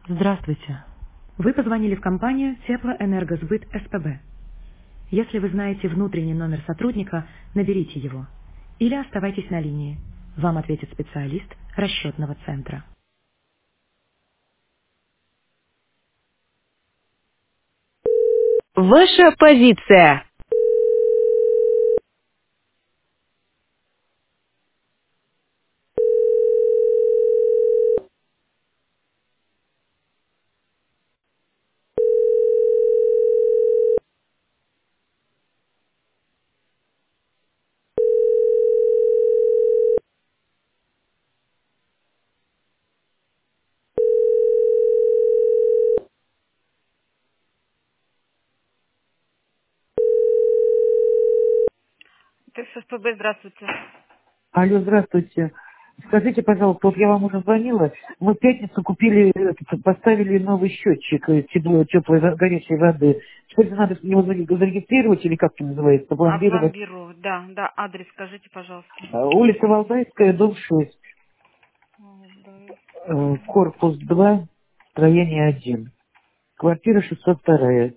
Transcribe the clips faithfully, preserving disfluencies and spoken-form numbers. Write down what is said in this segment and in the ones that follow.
Здравствуйте. Вы позвонили в компанию Теплоэнергосбыт СПБ. Если вы знаете внутренний номер сотрудника, наберите его. Или оставайтесь на линии. Вам ответит специалист расчетного центра. Ваша позиция. Ты с СПБ, здравствуйте. Алло, здравствуйте. Скажите, пожалуйста, вот я вам уже звонила. Мы в пятницу купили, этот, поставили новый счетчик э, теплой, теплой, во- горячей воды. Теперь надо его заре- зарегистрировать или как это называется, пломбировать. Опломбирую. Да, да, адрес скажите, пожалуйста. А, Улица Валдайская, дом шесть, Валдай. э, корпус два, строение один, квартира шестьсот два.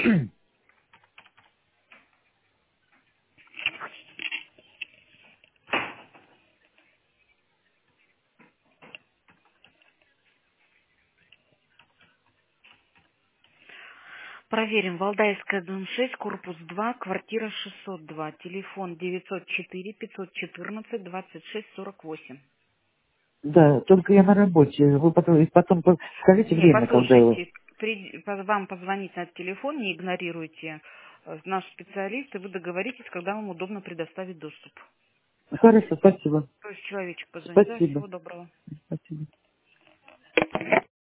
Проверим. Валдайская, дом шесть, корпус два, квартира шестьсот два. Телефон девятьсот четыре пятьсот четырнадцать двадцать шесть сорок восемь. Да, только я на работе. Вы потом, потом по- скажите Не, время, когда вы. послушайте, при- по- вам позвонить на телефон, не игнорируйте э, наш специалист, и вы договоритесь, когда вам удобно предоставить доступ. Хорошо, спасибо. То есть человечек позвонит. Да, Спасибо. всего доброго. Спасибо.